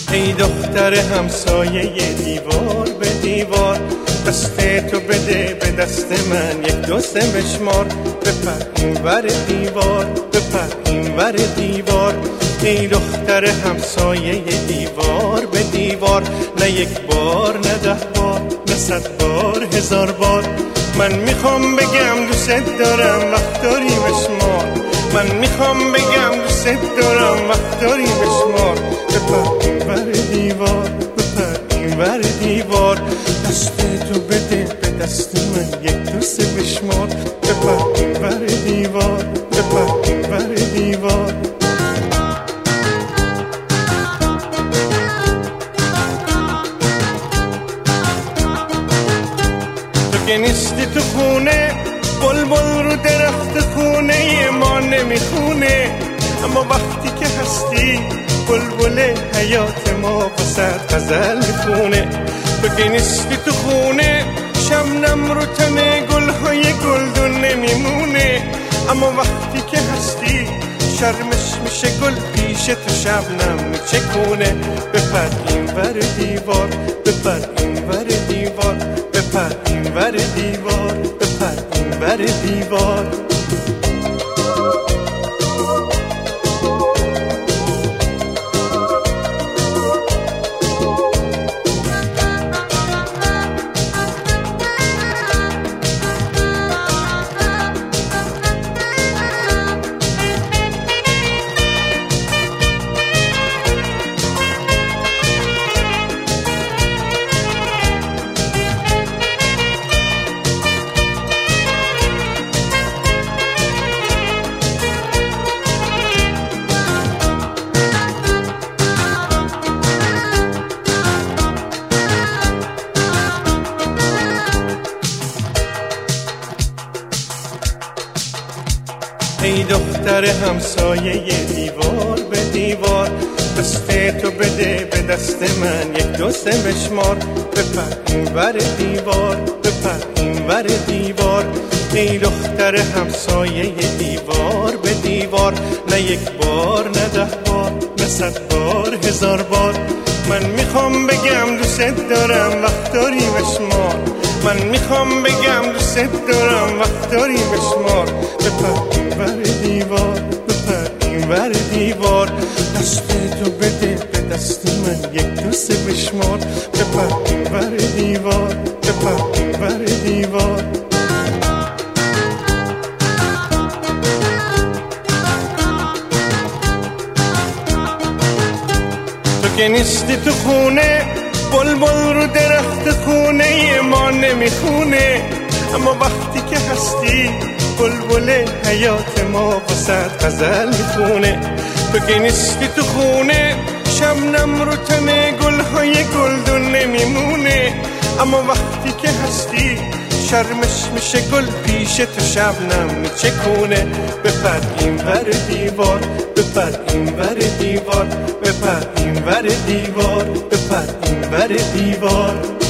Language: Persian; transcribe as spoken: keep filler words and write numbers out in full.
ای دختر همسایه دیوار به دیوار، دست تو بده به دست من یک دو سه بشمار، بپر این ور دیوار بپر این ور دیوار. ای دختر همسایه دیوار به دیوار، نه یک بار نه ده بار نه صد بار هزار بار. من میخوام بگم دوست دارم وقت داری بشمار، من میخوام بگم دوست دارم وقت داری بشمار. بپر این ور دیوار بپر این ور دیوار، دست تو بده به دست من یک دو سه بشمار، بپر این ور دیوار بپر این ور دیوار. تو که نیستی تو خونه، بلبل رو درخت خونه ما نمیخونه، اما وقتی که هستی بلبل حیات ما واسه غزل میخونه. تو که نیستی تو خونه، شبنم رو تن گلهای گلدون نمیمونه، اما وقتی که هستی شرمش میشه گل پیش تو شبنم میچکونه. بپر این ور دیوار بپر این ور دیوار بپر این ور دیوار بپر این ور دیوار. ای دختر همسایه دیوار به دیوار، دست تو بده به دست من یک دو سه بشمار، بپر این ور دیوار بپر این ور دیوار. ای دختر همسایه دیوار به دیوار، نه یک بار نه ده بار نه صد بار هزار بار. من میخوام بگم دوست دارم وقت داری بشمار، من میخوام بگم دوست دارم وقت داری بشمار. بپر این ور دیوار بپر این ور دیوار، دست تو بده به دست من یک دو سه بشمار، بپر این ور دیوار بپر این ور دیوار. تو که نیستی تو خونه، بلبل رو درخت خونه ما نمیخونه، اما وقتی که هستی بلبل حیات ما واسه غزل میخونه. تو که نیستی تو خونه، شبنم رو تن گلهای گلدون نمیمونه، اما وقتی که هستی شرمش میشه گل پیش تو شبنم میچکونه. بپر این ور دیوار بپر این ور دیوار بپر این ور دیوار بپر این ور دیوار.